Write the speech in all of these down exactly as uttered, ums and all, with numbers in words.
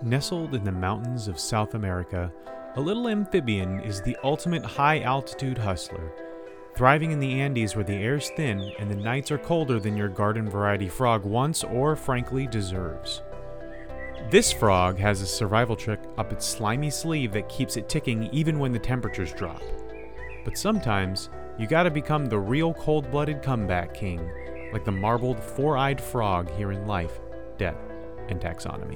Nestled in the mountains of South America, a little amphibian is the ultimate high-altitude hustler, thriving in the Andes where the air's thin and the nights are colder than your garden-variety frog wants or, frankly, deserves. This frog has a survival trick up its slimy sleeve that keeps it ticking even when the temperatures drop. But sometimes, you gotta become the real cold-blooded comeback king, like the marbled, four-eyed frog here in Life, Death, and Taxonomy.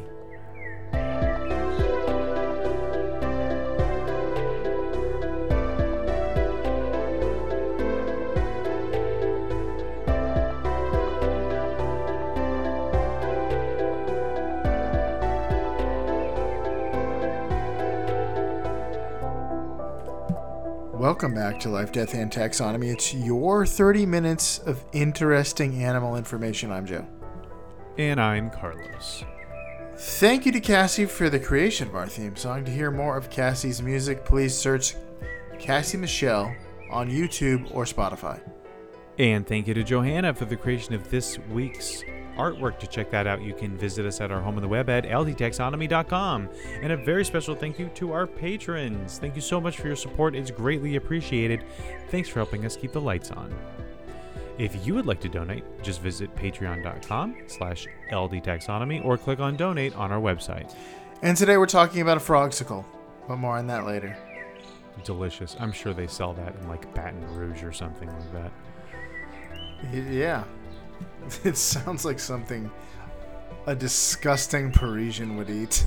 Welcome back to Life, Death, and Taxonomy. It's your thirty minutes of interesting animal information. I'm Joe. And I'm Carlos. Thank you to Cassie for the creation of our theme song. To hear more of Cassie's music, please search Cassie Michelle on YouTube or Spotify. And thank you to Johanna for the creation of this week's artwork. To check that out, you can visit us at our home on the web at l d taxonomy dot com. And a very special thank you to our patrons. Thank you so much for your support. It's greatly appreciated. Thanks for helping us keep the lights on. If you would like to donate, just visit patreon.com slash ldtaxonomy or click on donate on our website. And today we're talking about a frogsicle, but more on that later. Delicious. I'm sure they sell that in like Baton Rouge or something like that. Yeah. It sounds like something a disgusting Parisian would eat.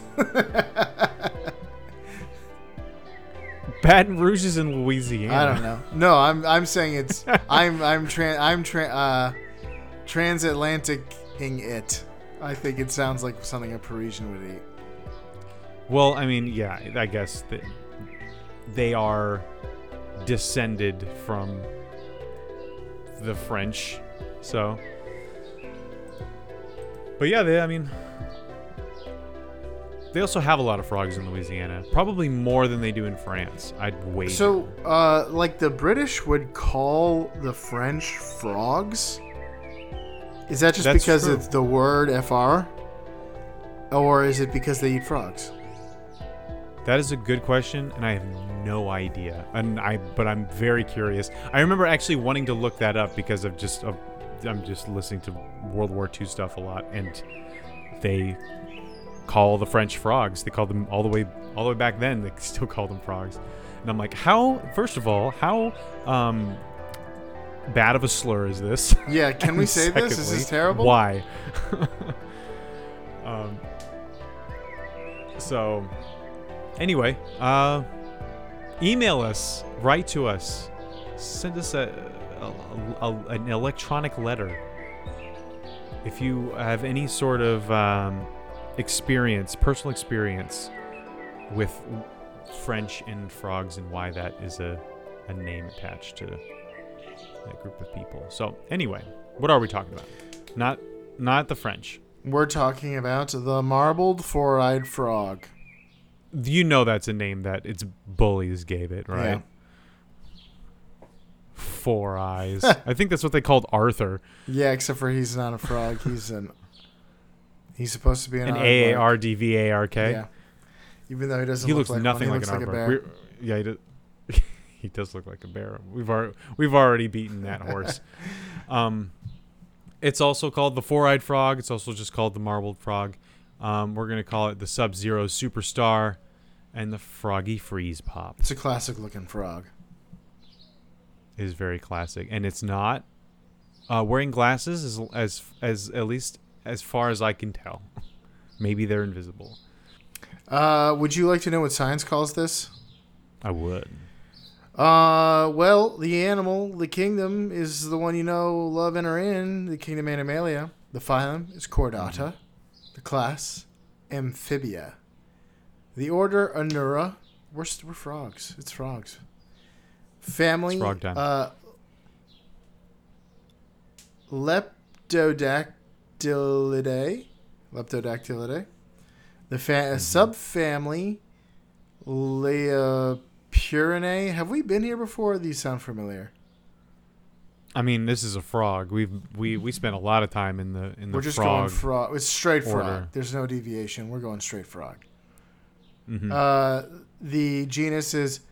Baton Rouge is in Louisiana. I don't know. No, I'm I'm saying it's I'm I'm tran I'm tra- uh, transatlantic-ing it. I think it sounds like something a Parisian would eat. Well, I mean, yeah, I guess that they are descended from the French, so. But yeah, they, I mean, they also have a lot of frogs in Louisiana. Probably more than they do in France, I'd wager. So, uh, like the British would call the French frogs? Is that just That's because true. it's the word F R? Or is it because they eat frogs? That is a good question, and I have no idea. And I, but I'm very curious. I remember actually wanting to look that up because of just of, I'm just listening to World War Two stuff a lot, and they call the French frogs. They call them all the way all the way back then. They still call them frogs, and I'm like, how? First of all, how um, bad of a slur is this? Yeah, can we say secondly, this? Is this terrible? Why? um. So, anyway, uh, email us, write to us, send us a. A, a, an electronic letter. If you have any sort of um, experience, personal experience with French and frogs and why that is a, a name attached to that group of people. So anyway, what are we talking about? Not not the French. We're talking about the marbled four-eyed frog. You know that's a name that its bullies gave it, right? Yeah. Four eyes. I think that's what they called Arthur. Yeah, except for he's not a frog. He's an. He's supposed to be an. An A A R D V A R K. Yeah. Even though he doesn't. He look looks like nothing one. like He an looks aardvark. like a bear. We're- Yeah, he does. He does look like a bear. We've already we've already beaten that horse. Um, it's also called the four-eyed frog. It's also just called the marbled frog. Um, we're gonna call it the Sub-Zero Superstar, and the Froggy Freeze Pop. It's a classic-looking frog. Is very classic, and it's not uh, wearing glasses as as as at least as far as I can tell. Maybe they're invisible. Uh, would you like to know what science calls this? I would. Uh, well, the animal, the kingdom, is the one you know, love, and are in. The kingdom Animalia. The phylum is Chordata. Mm-hmm. The class, Amphibia. The order, Anura. We're, we're frogs. It's frogs. Family, It's frog time. uh, Leptodactylidae. Leptodactylidae. The fa- Mm-hmm. subfamily, Leopurinae. Have we been here before? These sound familiar. I mean, this is a frog. We've we we spent a lot of time in the in the We're just frog. going frog. It's straight frog. order. There's no deviation. We're going straight frog. Mm-hmm. Uh, the genus is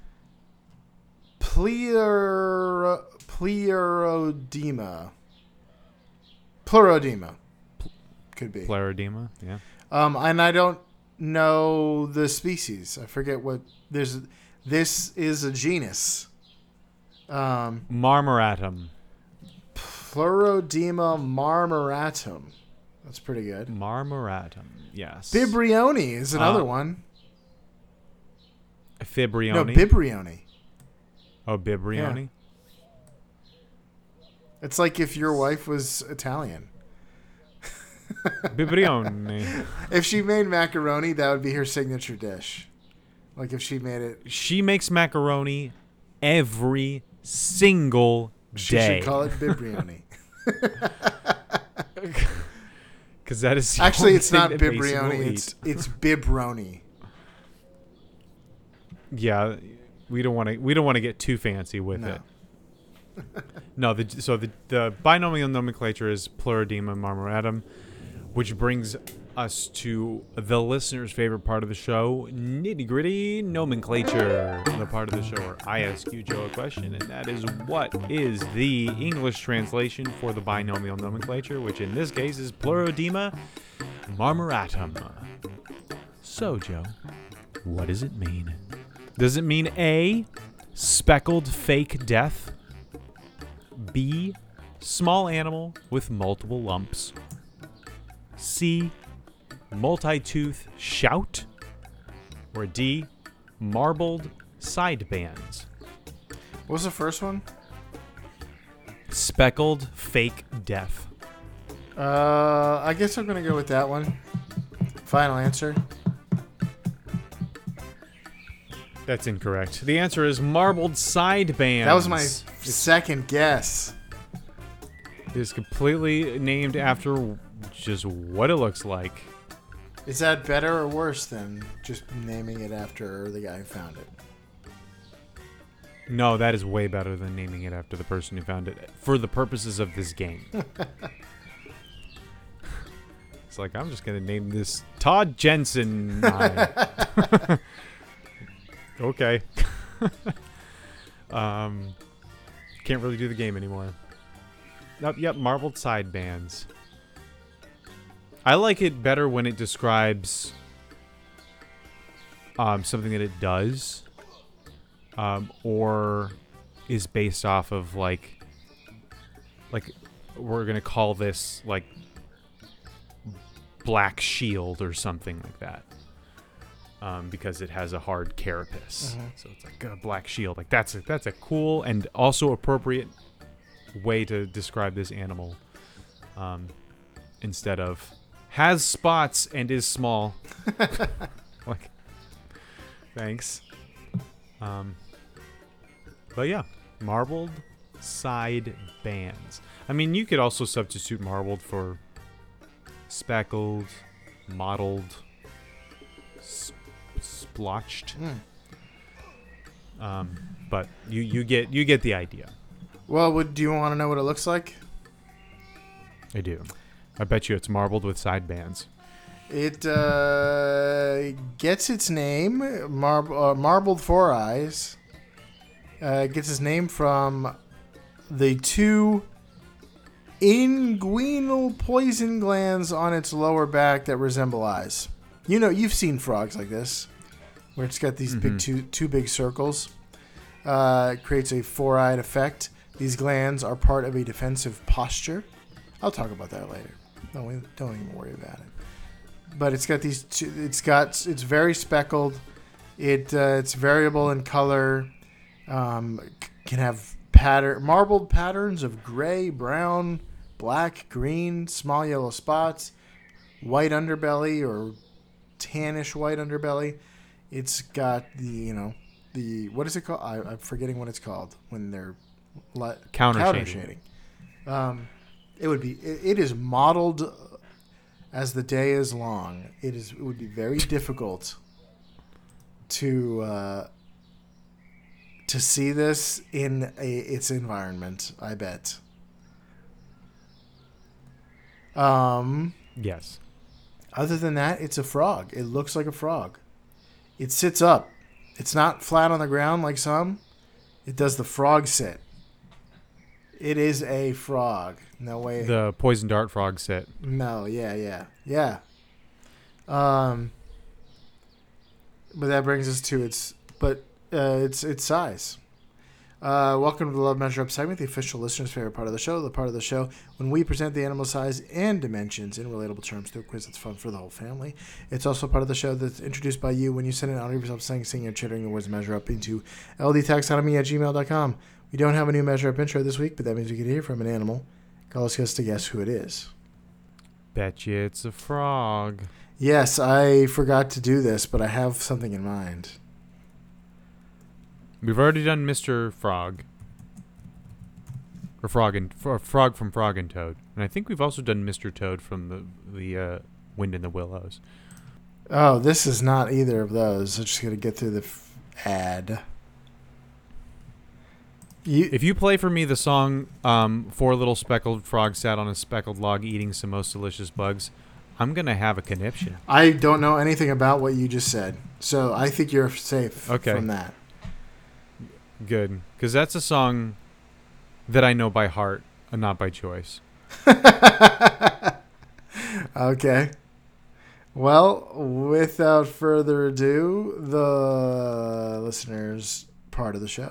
Pleur, Pleurodema. Pleurodema. Could be. Pleurodema, yeah. Um, and I don't know the species. I forget what there's. This is a genus. Um, Marmoratum. Pleurodema marmoratum. That's pretty good. Marmoratum, yes. Bibrioni is another Uh, one. Fibrioni. No, Bibrioni. Oh, Bibrioni. It's like if your wife was Italian. Bibrioni. If she made macaroni, that would be her signature dish. Like if she made it. She makes macaroni every single She day. should call it Bibrioni. Because that is the Actually, only it's not thing that Mason will Bibrioni. eat. It's it's Bibroni. Yeah, we don't want to. We don't want to get too fancy with No. it. No, the, so the the binomial nomenclature is Pleurodema marmoratum, which brings us to the listener's favorite part of the show, nitty gritty nomenclature. The part of the show where I ask you, Joe, a question, and that is, what is the English translation for the binomial nomenclature, which in this case is Pleurodema marmoratum. So, Joe, what does it mean? Does it mean A, speckled fake death? B, small animal with multiple lumps? C, multi-tooth shout? Or D, marbled side bands? What was the first one? Speckled fake death. Uh, I guess I'm gonna go with that one. Final answer. That's incorrect. The answer is marbled side bands. That was my second guess. It is completely named after just what it looks like. Is that better or worse than just naming it after the guy who found it? No, that is way better than naming it after the person who found it for the purposes of this game. It's like, I'm just going to name this Todd Jensen. Okay. um, can't really do the game anymore. Nope, yep, marbled side bands. I like it better when it describes um, something that it does, um, or is based off of like, like we're gonna call this like black shield or something like that. Um, because it has a hard carapace, Mm-hmm. so it's like a black shield. Like that's a, that's a cool and also appropriate way to describe this animal. Um, instead of has spots and is small. Like, thanks. Um, but yeah, marbled side bands. I mean, you could also substitute marbled for speckled, mottled, sp- splotched. Mm. Um, but you, you get you get the idea. Well, would, do you want to know what it looks like? I do. I bet you it's marbled with side bands. It uh, gets its name, mar- uh, marbled four eyes. Uh, it gets its name from the two inguinal poison glands on its lower back that resemble eyes. You know, you've seen frogs like this, where it's got these big Mhm. two two big circles. Uh, it creates a four-eyed effect. These glands are part of a defensive posture. I'll talk about that later. No, we don't even worry about it. But it's got these. Two, it's got. It's very speckled. It uh, it's variable in color. Um, c- can have pattern marbled patterns of gray, brown, black, green, small yellow spots, white underbelly or tannish white underbelly. It's got the you know the what is it called? I, I'm forgetting what it's called when they're li- Counter counter shading. shading. Um, it would be. It, it is modeled as the day is long. It is. It would be very difficult to uh, to see this in a, its environment. I bet. Um. Yes. Other than that, it's a frog. It looks like a frog. It sits up. It's not flat on the ground like some. It does the frog sit. It is a frog. No way. The poison dart frog sit. No, yeah, yeah, yeah. Um, but that brings us to its, but uh, its its size. Uh, welcome to the Love Measure Up segment, the official listener's favorite part of the show, the part of the show when we present the animal size and dimensions in relatable terms through a quiz that's fun for the whole family. It's also part of the show that's introduced by you when you send an audio of yourself saying, singing, or chittering the words measure up into l d taxonomy at gmail dot com. We don't have a new measure up intro this week, but that means we can hear from an animal. Call us guess to guess who it is. Bet you it's a frog. Yes, I forgot to do this, but I have something in mind. We've already done Mister Frog. Or Frog and or Frog from Frog and Toad. And I think we've also done Mister Toad from the the uh, Wind in the Willows. Oh, this is not either of those. I'm just going to get through the f- ad. You, If you play for me the song um, Four Little Speckled Frogs Sat on a Speckled Log Eating Some Most Delicious Bugs, I'm going to have a conniption. I don't know anything about what you just said, so I think you're safe Okay. from that. Good. Because that's a song that I know by heart and not by choice. Okay. Well, without further ado, the listeners' part of the show.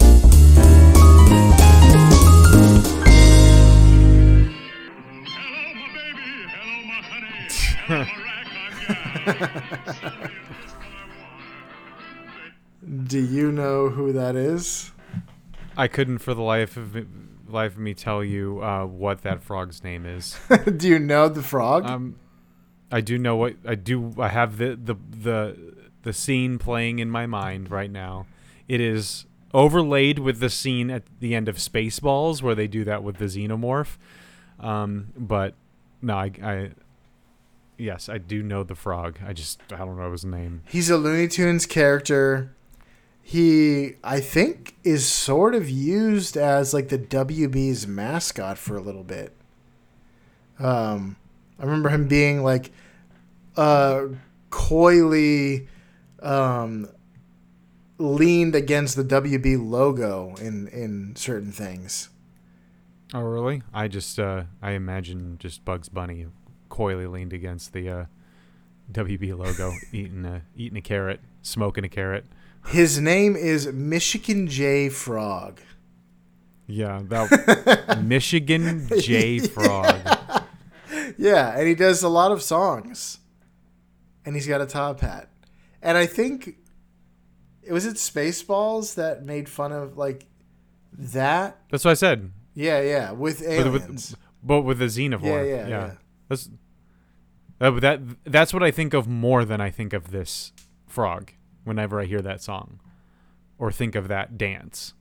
Do you know who that is? I couldn't for the life of me, life of me tell you uh, what that frog's name is. Do you know the frog? Um, I do know what I do. I have the, the the the scene playing in my mind right now. It is overlaid with the scene at the end of Spaceballs where they do that with the xenomorph. Um, but no, I, I yes, I do know the frog. I just I don't know his name. He's a Looney Tunes character. He, I think, is sort of used as like the W B's mascot for a little bit. Um, I remember him being like uh, coyly um, leaned against the W B logo in, in certain things. Oh, really? I just uh, I imagine just Bugs Bunny coyly leaned against the uh, W B logo, eating a eating a carrot, smoking a carrot. His name is Michigan J. Frog. Yeah, that Michigan J. Frog. Yeah, and he does a lot of songs. And he's got a top hat. And I think, was it Spaceballs that made fun of, like, that? That's what I said. Yeah, yeah, with aliens. But with, but with a xenomorph. Yeah, yeah, yeah. yeah. That's, uh, that, that's what I think of more than I think of this frog whenever I hear that song. Or think of that dance.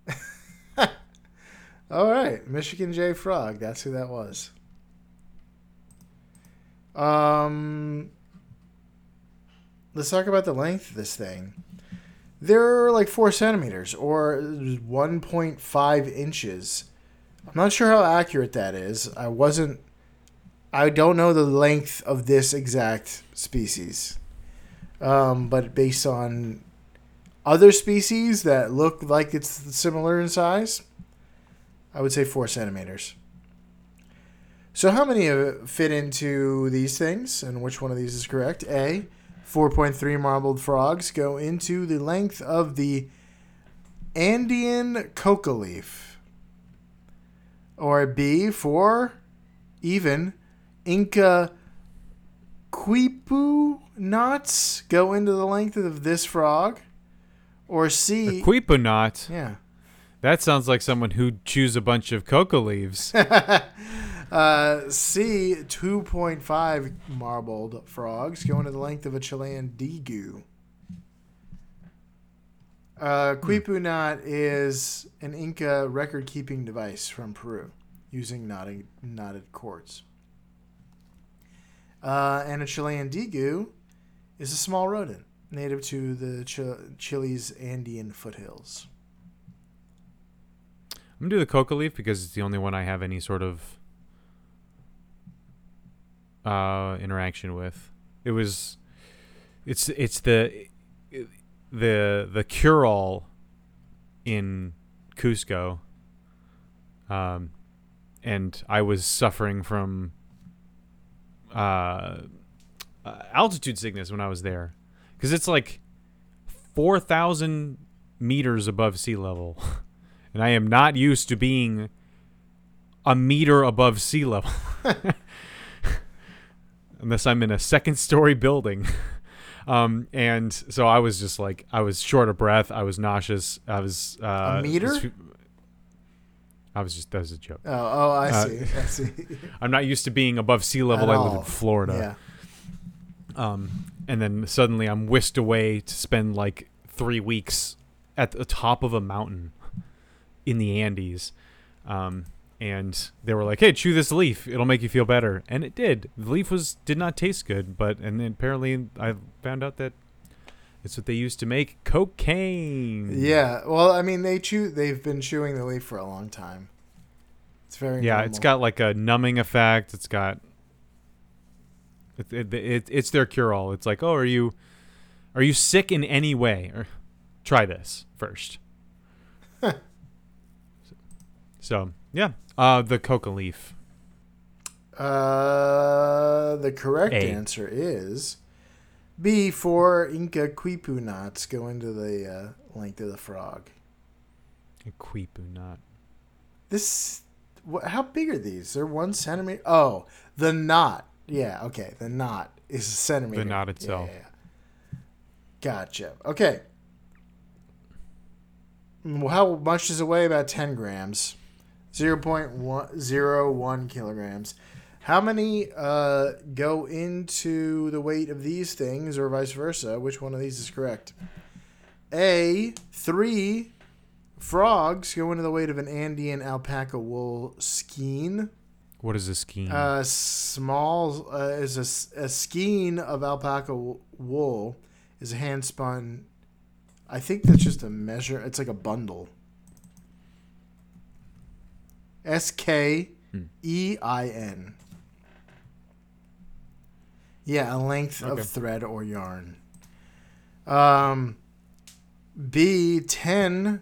All right, Michigan J. Frog. That's who that was. Um, let's talk about the length of this thing. They're like four centimeters or one point five inches. I'm not sure how accurate that is. I wasn't. I don't know the length of this exact species. Um, but based on other species that look like it's similar in size, I would say four centimeters. So how many of it fit into these things, and which one of these is correct? A, four point three marbled frogs go into the length of the Andean coca leaf. Or B, four, even, Inca quipu knots go into the length of this frog. Or C... A quipunot? Yeah. That sounds like someone who'd choose a bunch of coca leaves. uh, C, two point five marbled frogs go into the length of a Chilean digu. Uh, quipu knot is an Inca record-keeping device from Peru using knotted, knotted cords. Uh, and a Chilean digu is a small rodent native to the Ch- Chile's Andean foothills. I'm going to do the coca leaf because it's the only one I have any sort of uh, interaction with. It was, it's it's the the the cure all in Cusco, um, and I was suffering from uh, uh, altitude sickness when I was there, because it's like four thousand meters above sea level, and I am not used to being a meter above sea level, unless I'm in a second story building. Um, and so I was just like, I was short of breath. I was nauseous. I was, uh, A meter? was- I was just, that was a joke. Oh, oh, I Uh, see. I see. I'm not used to being above sea level. At I live all. in Florida. Yeah. Um, and then suddenly I'm whisked away to spend like three weeks at the top of a mountain in the Andes. Um, and they were like, "Hey, chew this leaf; it'll make you feel better." And it did. The leaf was did not taste good, but and then apparently I found out that it's what they used to make cocaine. Yeah. Well, I mean, they chew. They've been chewing the leaf for a long time. It's very. Yeah, normal. it's got like a numbing effect. It's got. It, it, it, it's their cure-all. It's like, oh, are you, are you sick in any way? Or try this first. so, so yeah, uh, the coca leaf. Uh, the correct A. answer is B. Four Inca quipu knots go into the uh, length of the frog. A quipu knot. This. What, how big are these? They're one centimeter. Oh, the knot. Yeah. Okay. The knot is a centimeter. The knot itself. Yeah, yeah, yeah. Gotcha. Okay. Mm, How much does it weigh? About ten grams. zero point zero one kilograms. How many uh, go into the weight of these things or vice versa? Which one of these is correct? A, three frogs go into the weight of an Andean alpaca wool skein. What is a skein? Uh, small uh, is a, s- a skein of alpaca w- wool is a hand spun. I think that's just a measure. It's like a bundle. S K E I N. Yeah, a length Okay. of thread or yarn. Um, B, ten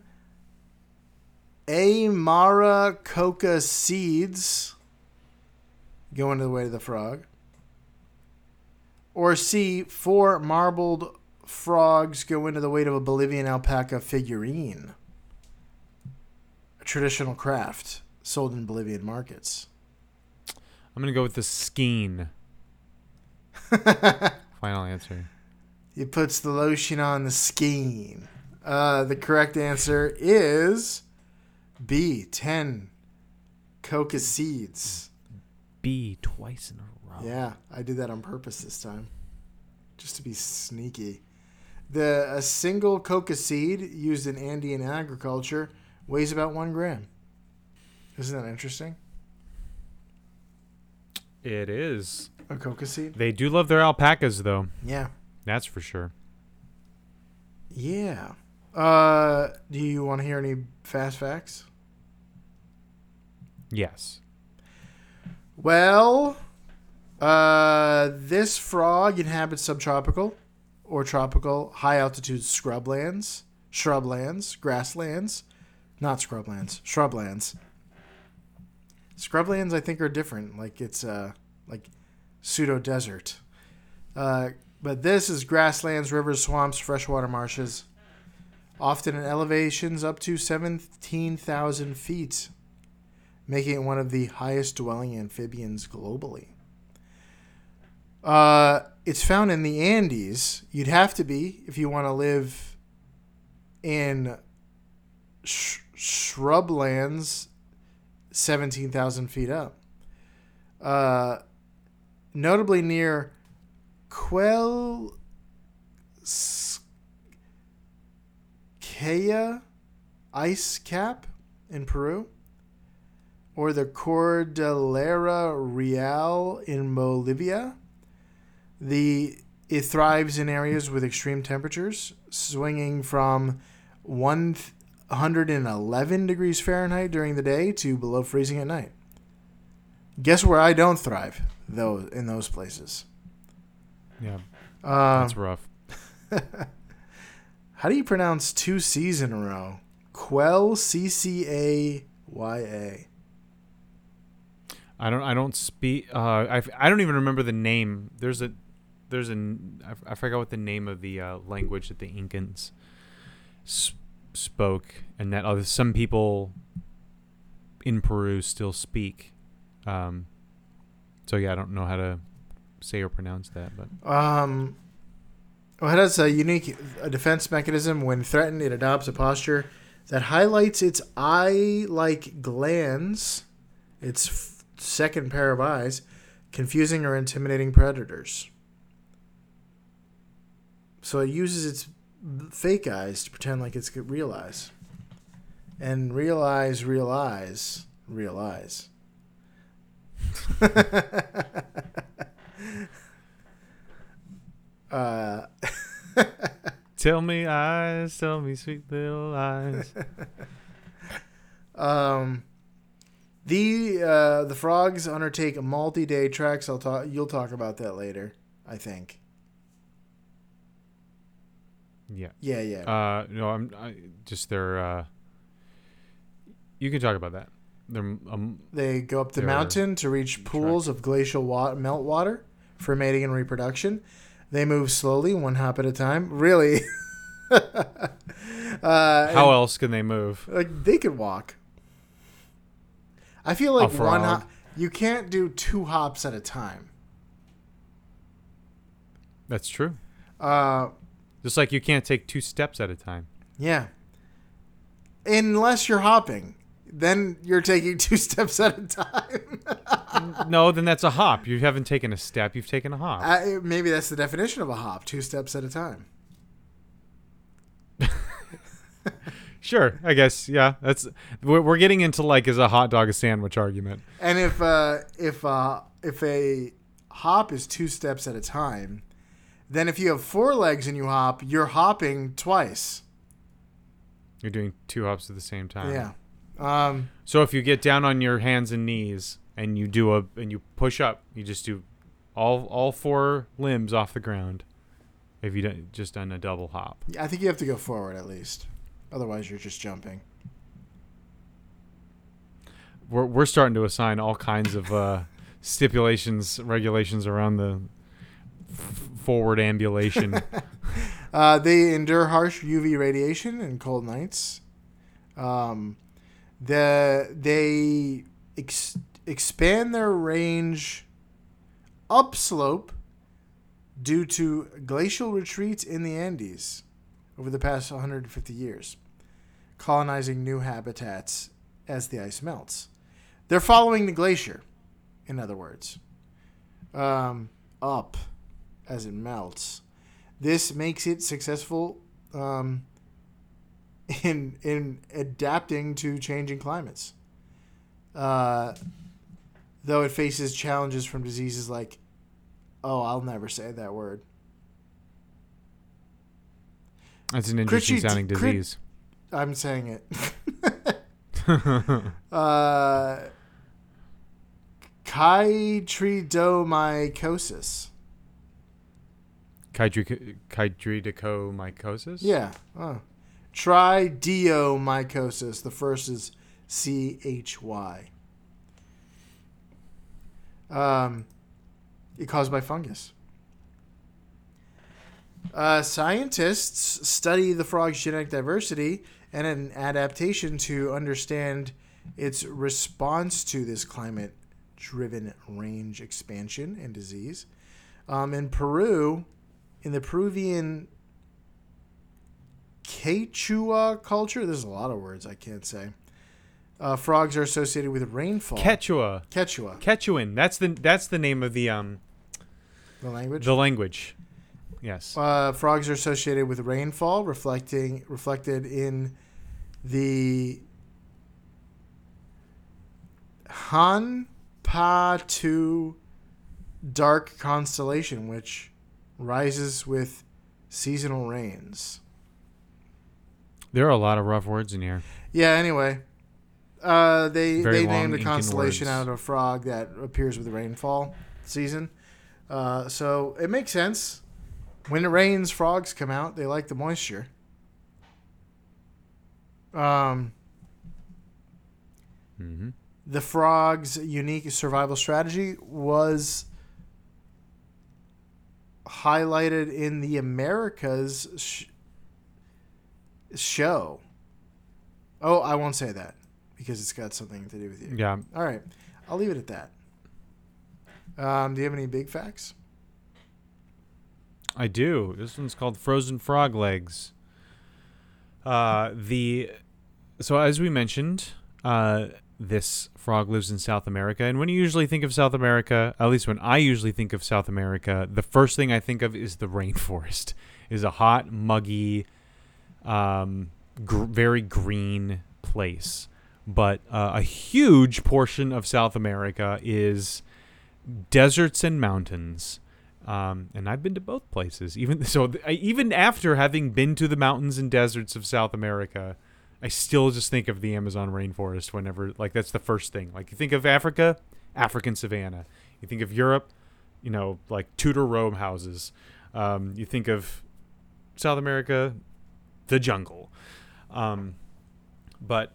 Amara coca seeds go into the weight of the frog. Or C, four marbled frogs go into the weight of a Bolivian alpaca figurine. A traditional craft sold in Bolivian markets. I'm gonna go with the skein. Final answer. He puts the lotion on the skein. Uh, the correct answer is B, ten coca seeds. B twice in a row. Yeah, I did that on purpose this time, just to be sneaky. The a single coca seed used in Andean agriculture weighs about one gram. Isn't that interesting? It is. A coca seed? They do love their alpacas, though. Yeah. That's for sure. Yeah. Uh, do you want to hear any fast facts? Yes. Well, uh, this frog inhabits subtropical or tropical high altitude scrublands, shrublands, grasslands, not scrublands, shrublands. Scrublands, I think, are different. Like it's uh, like pseudo desert. Uh, but this is grasslands, rivers, swamps, freshwater marshes, often at elevations up to seventeen thousand feet, making it one of the highest dwelling amphibians globally. Uh, it's found in the Andes. You'd have to be if you want to live in sh- shrublands seventeen thousand feet up. Uh, notably near Cuelcaya ice cap in Peru, or the Cordillera Real in Bolivia. The it thrives in areas with extreme temperatures, swinging from one hundred eleven degrees Fahrenheit during the day to below freezing at night. Guess where I don't thrive, though, in those places. Yeah. Uh, That's rough. How do you pronounce two C's in a row? Quell, C C A Y A. I don't. I don't speak. Uh, I. I don't even remember the name. There's a. There's a. I forgot what the name of the uh, language that the Incans sp- spoke, and that other some people in Peru still speak. Um. So yeah, I don't know how to say or pronounce that, but Um. Well, it has a unique a defense mechanism. When threatened, it adopts a posture that highlights its eye-like glands, its f- second pair of eyes, confusing or intimidating predators. So it uses its fake eyes to pretend like it's real eyes. And real eyes, real eyes, real eyes. uh... tell me eyes, tell me sweet little eyes. um, the uh, the frogs undertake multi-day treks. I'll talk. You'll talk about that later, I think. Yeah. Yeah, yeah. Uh, no, I'm I, just they're. Uh, you can talk about that. They're um. They go up the they're mountain to reach pools of glacial wa- meltwater for mating and reproduction. They move slowly, one hop at a time. Really? uh, How else can they move? Like they could walk. I feel like A one frog. hop. You can't do two hops at a time. That's true. Uh, Just like you can't take two steps at a time. yeah. Unless you're hopping, then you're taking two steps at a time. No, then that's a hop. You haven't taken a step. You've taken a hop. Uh, maybe that's the definition of a hop: two steps at a time. Sure, I guess. Yeah, that's we're, we're getting into like is a hot dog a sandwich argument. And if uh, if uh, if a hop is two steps at a time, then if you have four legs and you hop, you're hopping twice. You're doing two hops at the same time. Yeah. Um, So if you get down on your hands and knees and you do a and you push up, you just do all all four limbs off the ground. If you don't just done a double hop. I think you have to go forward at least. Otherwise, you're just jumping. We're we're starting to assign all kinds of uh, stipulations, regulations around the f- forward ambulation. Uh, they endure harsh U V radiation and cold nights. Um, the they ex- expand their range upslope due to glacial retreats in the Andes over the past one hundred fifty years, colonizing new habitats as the ice melts. They're following the glacier, in other words, um, up as it melts. This makes it successful um, in in adapting to changing climates. Uh, though it faces challenges from diseases like, oh, I'll never say that word. That's an interesting Critchy- sounding crit- disease. I'm saying it. uh, chytridomycosis. Chydri- Chydridiomycosis? Yeah. Oh. Tridiomycosis. The first is C H Y. Um, it's caused by fungus. Uh, scientists study the frog's genetic diversity and an adaptation to understand its response to this climate-driven range expansion and disease. Um, in Peru, in the Peruvian Quechua culture, there's a lot of words I can't say. Uh, frogs are associated with rainfall. Quechua. Quechua. Quechuan. That's the that's the name of the um The language. the language. Yes. Uh, frogs are associated with rainfall, reflecting reflected in the Hanpatu dark constellation, which rises with seasonal rains. There are a lot of rough words in here. Yeah. Anyway, uh, they Very they long named a Incan constellation words. out of a frog that appears with rainfall season. Uh, so it makes sense. When it rains, frogs come out. They like the moisture. Um, Mm-hmm. the frog's unique survival strategy was highlighted in the Americas sh- show. Oh, I won't say that because it's got something to do with you. Yeah. All right. I'll leave it at that. Um, do you have any big facts? I do. This one's called Frozen Frog Legs. Uh, the so as we mentioned, uh, this frog lives in South America, and when you usually think of South America, at least when I usually think of South America, the first thing I think of is the rainforest. Is a hot, muggy, um, gr- very green place. But uh, a huge portion of South America is deserts and mountains. Um, and I've been to both places. Even so, th- I, even after having been to the mountains and deserts of South America, I still just think of the Amazon rainforest whenever, like, that's the first thing. Like, you think of Africa, African savanna. You think of Europe, you know, like Tudor Rome houses. Um, you think of South America, the jungle. Um, but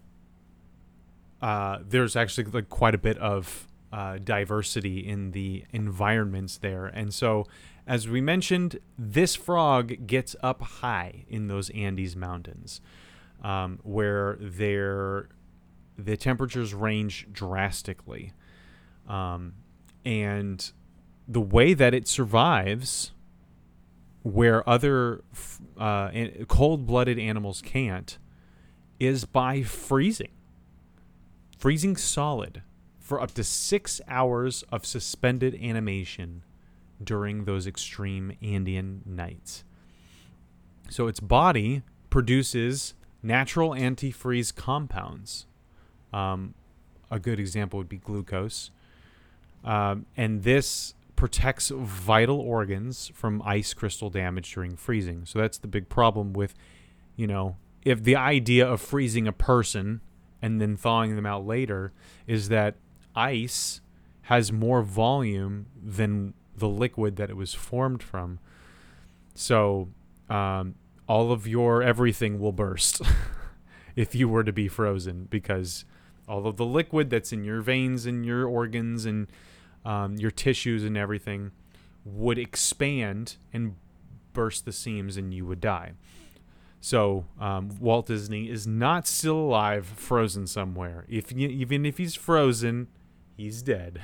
uh, there's actually like quite a bit of Uh, diversity in the environments there. And so, as we mentioned, this frog gets up high in those Andes Mountains, um, where their the temperatures range drastically. Um, and the way that it survives, where other uh, cold-blooded animals can't, is by freezing. Freezing solid for up to six hours of suspended animation during those extreme Andean nights. So its body produces natural antifreeze compounds. Um, a good example would be glucose. Um, and this protects vital organs from ice crystal damage during freezing. So that's the big problem with, you know, if the idea of freezing a person and then thawing them out later is that ice has more volume than the liquid that it was formed from. So um, all of your everything will burst if you were to be frozen, because all of the liquid that's in your veins and your organs and um, your tissues and everything would expand and burst the seams and you would die. So um, Walt Disney is not still alive, frozen somewhere. If you, even if he's frozen, he's dead.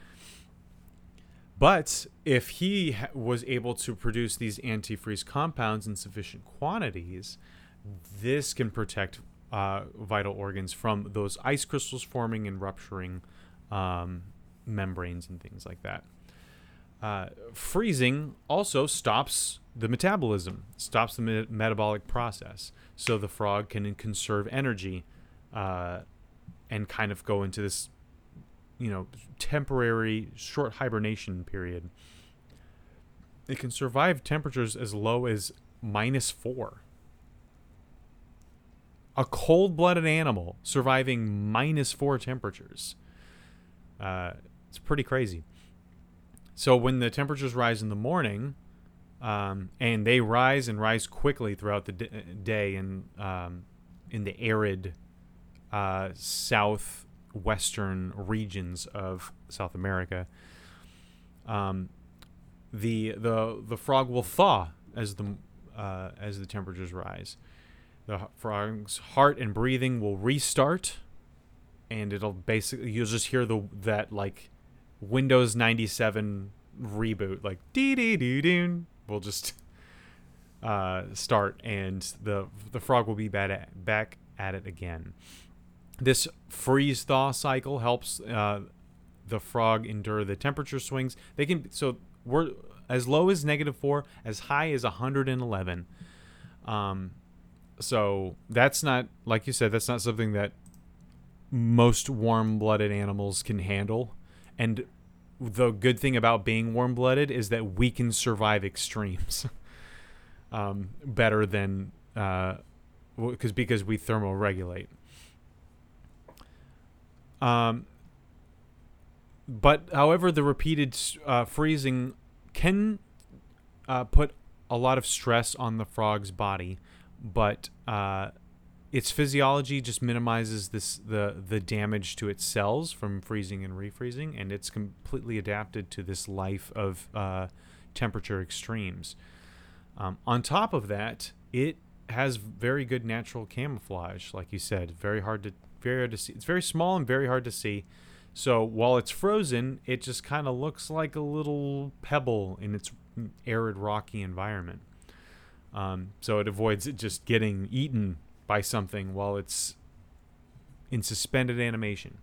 But if he ha- was able to produce these antifreeze compounds in sufficient quantities, this can protect uh, vital organs from those ice crystals forming and rupturing um, membranes and things like that. Uh, freezing also stops the metabolism, stops the me- metabolic process, so the frog can conserve energy uh, and kind of go into this, you know, temporary short hibernation period. It can survive temperatures as low as minus four. A cold-blooded animal surviving minus four temperatures. Uh, it's pretty crazy. So when the temperatures rise in the morning, um, and they rise and rise quickly throughout the d- day in um, in the arid uh, southwestern regions of South America, um, the the the frog will thaw as the uh, as the temperatures rise. The frog's heart and breathing will restart, and it'll basically, you'll just hear the that like Windows ninety-seven reboot, like dee dee doo doo, will just uh, start, and the the frog will be back at, back at it again. This freeze thaw cycle helps uh, the frog endure the temperature swings. They can so we're as low as negative four, as high as one hundred eleven. Um, so that's not, like you said, that's not something that most warm-blooded animals can handle. And the good thing about being warm-blooded is that we can survive extremes um, better than uh, because because we thermoregulate. Um, but however, the repeated uh, freezing can uh, put a lot of stress on the frog's body, but uh, its physiology just minimizes this the the damage to its cells from freezing and refreezing, and it's completely adapted to this life of uh, temperature extremes. Um, on top of that, it has very good natural camouflage, like you said. Very hard to very hard to see. It's very small and very hard to see. So while it's frozen, it just kind of looks like a little pebble in its arid, rocky environment. Um, so it avoids it just getting eaten by something while it's in suspended animation.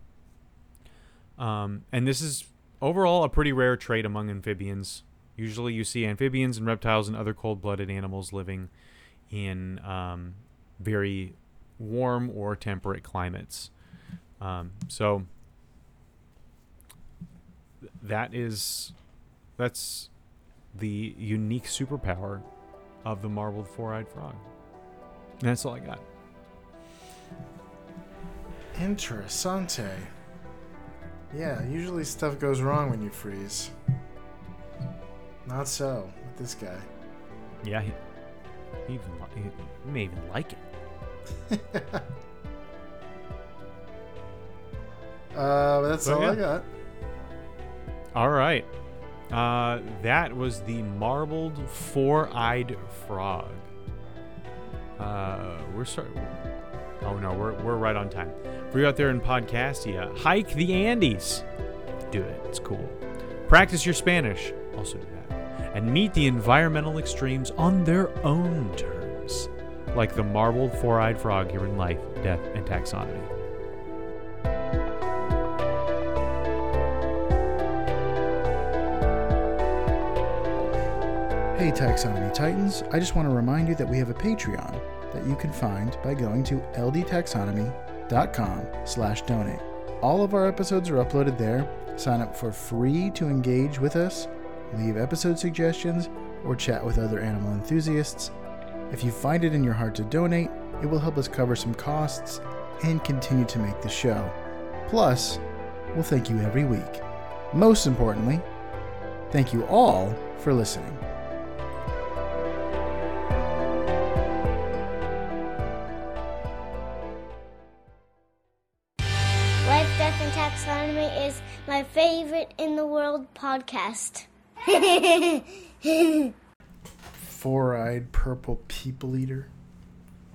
Um, and this is overall a pretty rare trait among amphibians. Usually you see amphibians and reptiles and other cold-blooded animals living in um, very warm or temperate climates. Um, so th- that is that's the unique superpower of the marbled four-eyed frog. And that's all I got. Interessante. Yeah, usually stuff goes wrong when you freeze. Not so with this guy. Yeah, he, he even li- he may even like it. uh, but that's So, all yeah. I got. All right. Uh, that was the marbled four-eyed frog. Uh, we're starting. Oh no, we're we're right on time. For you out there in Podcastia, hike the Andes. Do it. It's cool. Practice your Spanish. Also do that. And meet the environmental extremes on their own terms, like the marbled four-eyed frog here in Life, Death, and Taxonomy. Hey Taxonomy Titans, I just want to remind you that we have a Patreon that you can find by going to ldtaxonomy.com slash donate. All of our episodes are uploaded there. Sign up for free to engage with us, leave episode suggestions, or chat with other animal enthusiasts. If you find it in your heart to donate, it will help us cover some costs and continue to make the show. Plus, we'll thank you every week. Most importantly, thank you all for listening. Life, Death, and Taxonomy is my favorite in the world podcast. Four-eyed purple people eater.